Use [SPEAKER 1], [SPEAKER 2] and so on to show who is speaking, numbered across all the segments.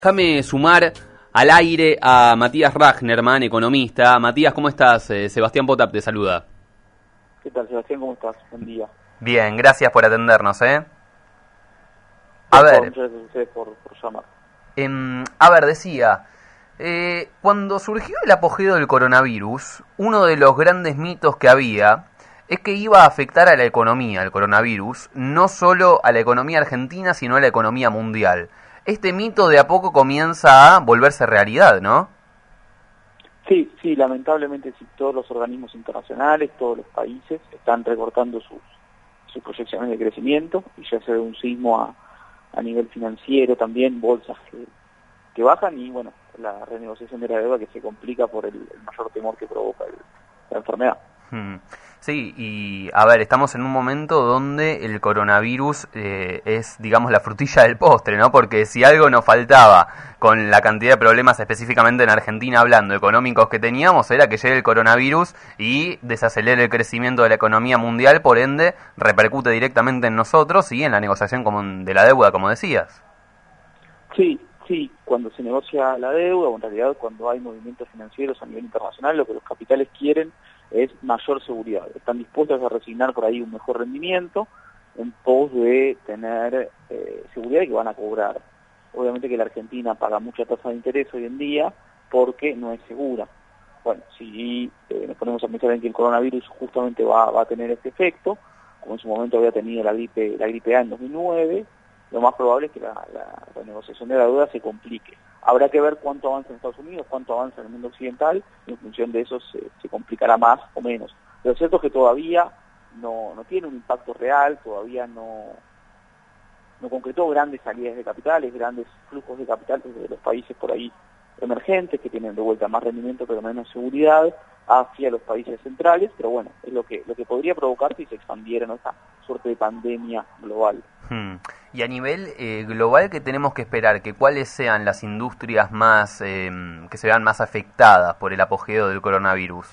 [SPEAKER 1] Déjame sumar al aire a Matías Ragnerman, economista. Matías, ¿cómo estás? Sebastián Potap te saluda.
[SPEAKER 2] ¿Qué tal, Sebastián? ¿Cómo estás? Buen día.
[SPEAKER 1] Bien, gracias por atendernos, ¿eh?
[SPEAKER 2] Muchas gracias a ustedes por llamar.
[SPEAKER 1] Decía, cuando surgió el apogeo del coronavirus, uno de los grandes mitos que había es que iba a afectar a la economía, el coronavirus, no solo a la economía argentina, sino a la economía mundial. Este mito de a poco comienza a volverse realidad, ¿no?
[SPEAKER 2] Sí, lamentablemente sí, todos los organismos internacionales, todos los países están recortando sus proyecciones de crecimiento y ya se ve un sismo a nivel financiero también, bolsas que bajan y bueno, la renegociación de la deuda que se complica por el mayor temor que provoca la enfermedad.
[SPEAKER 1] Sí, y a ver, estamos en un momento donde el coronavirus es, digamos, la frutilla del postre, ¿no? Porque si algo nos faltaba con la cantidad de problemas, específicamente en Argentina hablando, económicos que teníamos, era que llegue el coronavirus y desacelere el crecimiento de la economía mundial, por ende, repercute directamente en nosotros y en la negociación de la deuda, como decías.
[SPEAKER 2] Sí, cuando se negocia la deuda, o en realidad cuando hay movimientos financieros a nivel internacional, lo que los capitales quieren es mayor seguridad. Están dispuestos a resignar por ahí un mejor rendimiento en pos de tener seguridad y que van a cobrar. Obviamente que la Argentina paga mucha tasa de interés hoy en día porque no es segura. Bueno, si nos ponemos a pensar en que el coronavirus justamente va a tener este efecto, como en su momento había tenido la gripe A en 2009, lo más probable es que la renegociación de la deuda se complique. Habrá que ver cuánto avanza en Estados Unidos, cuánto avanza en el mundo occidental, y en función de eso se complicará más o menos. Lo cierto es que todavía no tiene un impacto real, todavía no concretó grandes salidas de capitales, grandes flujos de capital desde los países por ahí emergentes, que tienen de vuelta más rendimiento pero menos seguridad, hacia los países centrales, pero bueno, es lo que podría provocar si se expandiera, ¿no?, esta suerte de pandemia global.
[SPEAKER 1] Y a nivel global, ¿qué tenemos que esperar? Que ¿cuáles sean las industrias más que se vean más afectadas por el apogeo del coronavirus?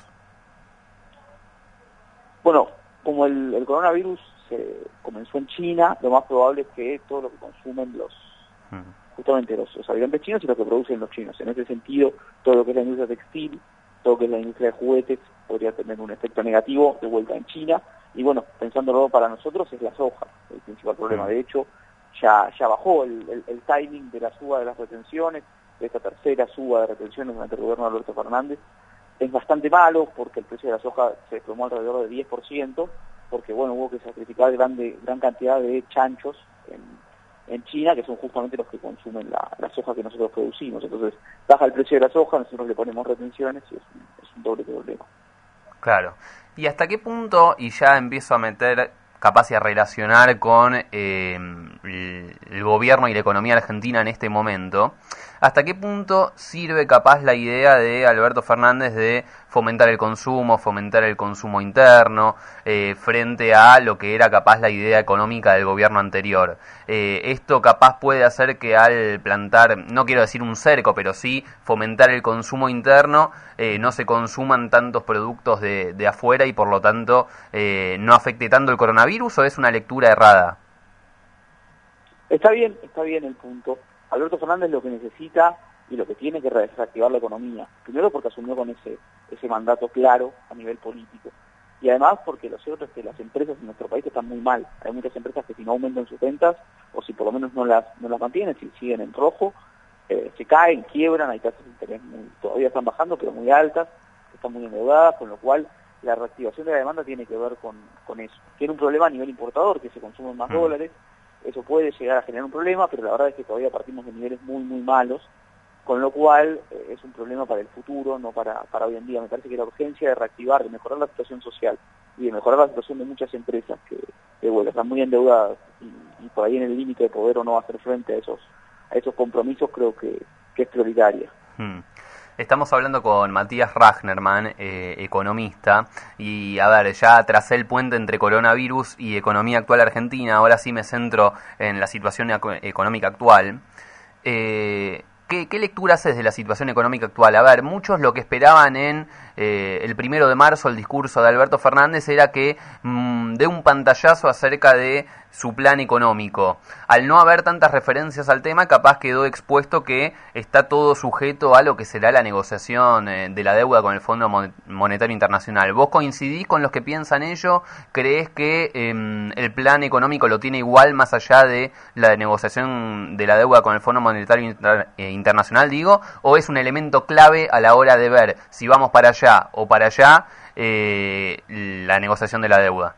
[SPEAKER 2] Bueno, como el coronavirus comenzó en China, lo más probable es que todo lo que consumen justamente los habitantes chinos y lo que producen los chinos. En ese sentido, todo lo que es la industria textil, todo lo que es la industria de juguetes, podría tener un efecto negativo de vuelta en China. Y bueno, pensándolo para nosotros, es la soja el principal problema. De hecho, ya bajó el timing de la suba de las retenciones, de esta tercera suba de retenciones durante el gobierno de Alberto Fernández. Es bastante malo porque el precio de la soja se desplomó alrededor de 10%, porque bueno, hubo que sacrificar gran cantidad de chanchos en China, que son justamente los que consumen la soja que nosotros producimos. Entonces, baja el precio de la soja, nosotros le ponemos retenciones y es un doble problema.
[SPEAKER 1] Claro. ¿Y hasta qué punto, y ya empiezo a meter, capaz y a relacionar con el gobierno y la economía argentina en este momento, hasta qué punto sirve capaz la idea de Alberto Fernández de fomentar el consumo interno, frente a lo que era capaz la idea económica del gobierno anterior? Esto capaz puede hacer que al plantar, no quiero decir un cerco, pero sí fomentar el consumo interno, no se consuman tantos productos de afuera y por lo tanto no afecte tanto el coronavirus, ¿o es una lectura errada?
[SPEAKER 2] Está bien el punto. Alberto Fernández lo que necesita y lo que tiene que reactivar la economía. Primero porque asumió con ese mandato claro a nivel político. Y además porque lo cierto es que las empresas en nuestro país están muy mal. Hay muchas empresas que si no aumentan sus ventas, o si por lo menos no las mantienen, si siguen en rojo, se caen, quiebran, hay tasas de interés todavía están bajando, pero muy altas, están muy endeudadas, con lo cual la reactivación de la demanda tiene que ver con eso. Tiene un problema a nivel importador, que se consumen más dólares. Eso puede llegar a generar un problema, pero la verdad es que todavía partimos de niveles muy, muy malos, con lo cual es un problema para el futuro, no para hoy en día. Me parece que la urgencia de reactivar, de mejorar la situación social y de mejorar la situación de muchas empresas que bueno, están muy endeudadas y por ahí en el límite de poder o no hacer frente a esos compromisos, creo que es prioritaria.
[SPEAKER 1] Estamos hablando con Matías Ragnerman, economista, y a ver, ya tracé el puente entre coronavirus y economía actual argentina. Ahora sí me centro en la situación económica actual. ¿Qué lectura haces de la situación económica actual? A ver, muchos lo que esperaban en el 1 de marzo, el discurso de Alberto Fernández, era que dé un pantallazo acerca de su plan económico. Al no haber tantas referencias al tema, capaz quedó expuesto que está todo sujeto a lo que será la negociación de la deuda con el Fondo Monetario Internacional. ¿Vos coincidís con los que piensan ello? ¿Creés que el plan económico lo tiene igual más allá de la negociación de la deuda con el Fondo Monetario Internacional, digo? ¿O es un elemento clave a la hora de ver si vamos para allá o para allá la negociación de la deuda?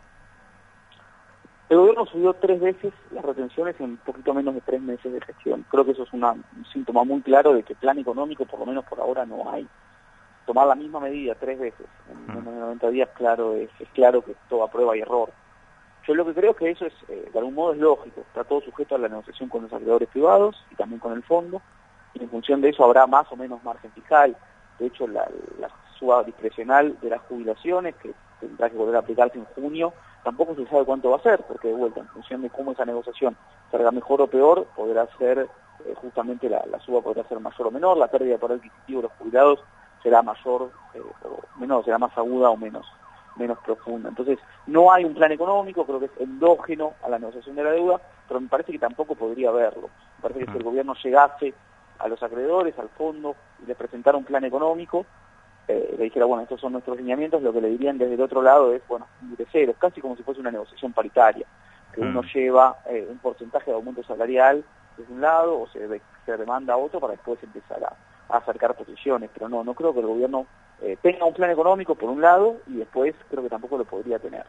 [SPEAKER 2] El gobierno subió 3 veces las retenciones en poquito menos de 3 meses de gestión. Creo que eso es un síntoma muy claro de que plan económico, por lo menos por ahora, no hay. Tomar la misma medida 3 veces en menos de 90 días, claro, es claro que esto a prueba y error. Yo lo que creo que eso es, de algún modo, es lógico. Está todo sujeto a la negociación con los acreedores privados y también con el fondo. Y en función de eso habrá más o menos margen fiscal. De hecho, la suba discrecional de las jubilaciones, que tendrá que volver a aplicarse en junio, tampoco se sabe cuánto va a ser, porque de vuelta, en función de cómo esa negociación salga mejor o peor, podrá ser, justamente la suba podrá ser mayor o menor, la pérdida de poder adquisitivo de los jubilados será mayor o menor, será más aguda o menos profunda. Entonces, no hay un plan económico, creo que es endógeno a la negociación de la deuda, pero me parece que tampoco podría haberlo. Me parece que si el gobierno llegase a los acreedores, al fondo, y les presentara un plan económico, le dijera, bueno, estos son nuestros lineamientos, lo que le dirían desde el otro lado es, bueno, de cero, casi como si fuese una negociación paritaria, que uno lleva un porcentaje de aumento salarial desde un lado o se demanda a otro para después empezar a acercar posiciones, pero no creo que el gobierno tenga un plan económico por un lado y después creo que tampoco lo podría tener.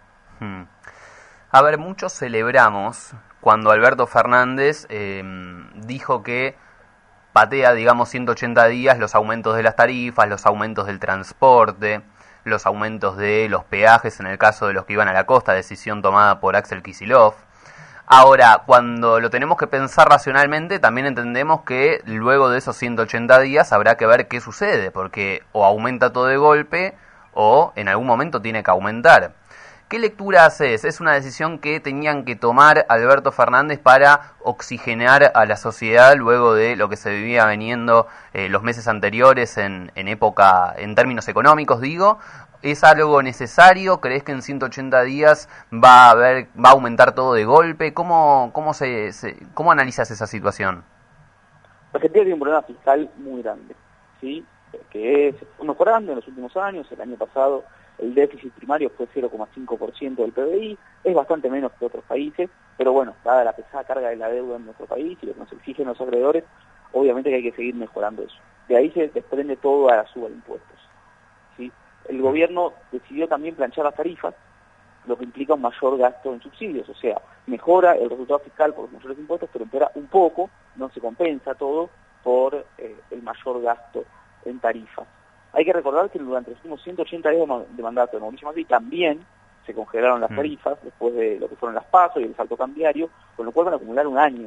[SPEAKER 1] A ver, muchos celebramos cuando Alberto Fernández dijo que patea, digamos, 180 días los aumentos de las tarifas, los aumentos del transporte, los aumentos de los peajes en el caso de los que iban a la costa, decisión tomada por Axel Kicillof. Ahora, cuando lo tenemos que pensar racionalmente, también entendemos que luego de esos 180 días habrá que ver qué sucede, porque o aumenta todo de golpe o en algún momento tiene que aumentar. ¿Qué lectura haces? ¿Es una decisión que tenían que tomar Alberto Fernández para oxigenar a la sociedad luego de lo que se vivía veniendo los meses anteriores en términos económicos, digo? ¿Es algo necesario? ¿Crees que en 180 días va a aumentar todo de golpe? ¿Cómo analizas esa situación?
[SPEAKER 2] Argentina tiene un problema fiscal muy grande, ¿sí? Que se fue mejorando en los últimos años. El año pasado el déficit primario fue 0,5% del PBI, es bastante menos que otros países, pero bueno, dada la pesada carga de la deuda en nuestro país y lo que nos exigen los acreedores, obviamente que hay que seguir mejorando eso. De ahí se desprende todo a la suba de impuestos, ¿sí? El gobierno decidió también planchar las tarifas, lo que implica un mayor gasto en subsidios, o sea, mejora el resultado fiscal por los mayores impuestos, pero empeora un poco, no se compensa todo por el mayor gasto en tarifas. Hay que recordar que durante los últimos 180 días de mandato de Mauricio Macri también se congelaron las tarifas después de lo que fueron las PASO y el salto cambiario, con lo cual van a acumular un año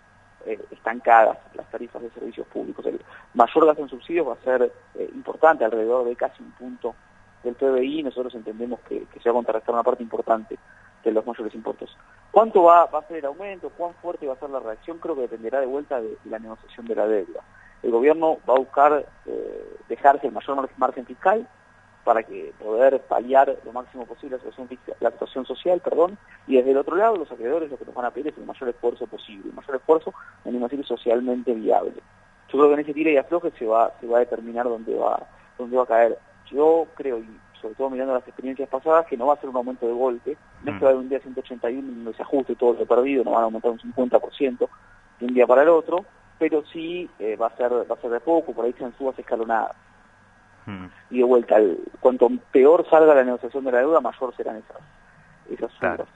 [SPEAKER 2] estancadas las tarifas de servicios públicos. El mayor gasto en subsidios va a ser importante, alrededor de casi un punto del PBI. Nosotros entendemos que se va a contrarrestar una parte importante de los mayores impuestos. ¿Cuánto va a ser el aumento? ¿Cuán fuerte va a ser la reacción? Creo que dependerá de vuelta de la negociación de la deuda. El gobierno va a buscar dejarse el mayor margen fiscal para que poder paliar lo máximo posible la situación social, y desde el otro lado los acreedores lo que nos van a pedir es el mayor esfuerzo posible, el mayor esfuerzo en una serie socialmente viable. Yo creo que en ese tira y afloje se va a determinar dónde va a caer. Yo creo, y sobre todo mirando las experiencias pasadas, que no va a ser un aumento de golpe, no es que va a haber un día 181 y no se ajuste todo lo perdido, no van a aumentar un 50% de un día para el otro, pero sí va a ser de poco, por ahí sean subas escalonadas. Y de vuelta, cuanto peor salga la negociación de la deuda, mayor serán esas subas.
[SPEAKER 1] Claro.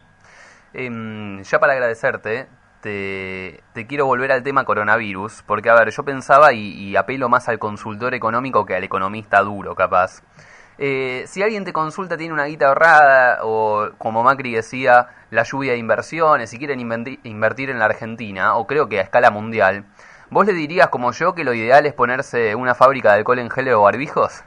[SPEAKER 1] Ya para agradecerte, te quiero volver al tema coronavirus, porque a ver, yo pensaba y apelo más al consultor económico que al economista duro, capaz. Si alguien te consulta, tiene una guita ahorrada, o como Macri decía, la lluvia de inversiones, si quieren invertir en la Argentina, o creo que a escala mundial, ¿vos le dirías como yo que lo ideal es ponerse una fábrica de alcohol en gel o barbijos?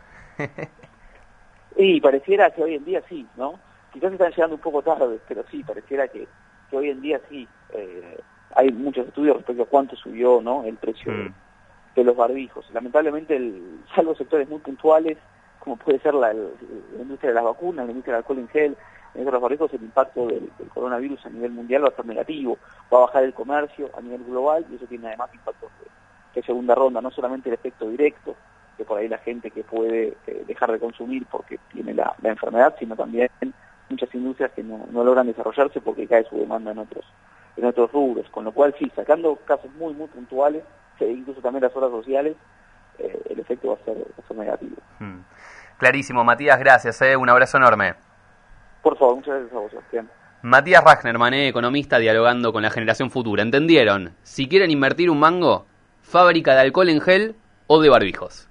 [SPEAKER 2] Y pareciera que hoy en día sí, ¿no? Quizás están llegando un poco tarde, pero sí, pareciera que hoy en día sí. Hay muchos estudios respecto a cuánto subió, ¿no?, el precio de los barbijos. Lamentablemente, salvo sectores muy puntuales, como puede ser la industria de las vacunas, la industria del alcohol en gel, en esos barbijos el impacto del coronavirus a nivel mundial va a ser negativo, va a bajar el comercio a nivel global y eso tiene además impactos de segunda ronda, no solamente el efecto directo, que por ahí la gente que puede dejar de consumir porque tiene la enfermedad, sino también muchas industrias que no logran desarrollarse porque cae su demanda en otros rubros, con lo cual sí, sacando casos muy puntuales, incluso también las horas sociales, el efecto va a ser negativo.
[SPEAKER 1] Clarísimo, Matías, gracias, un abrazo enorme.
[SPEAKER 2] Por favor, muchas gracias a vos, Sebastián.
[SPEAKER 1] Matías Rachnerman, economista, dialogando con la generación futura. ¿Entendieron? Si quieren invertir un mango, fábrica de alcohol en gel o de barbijos.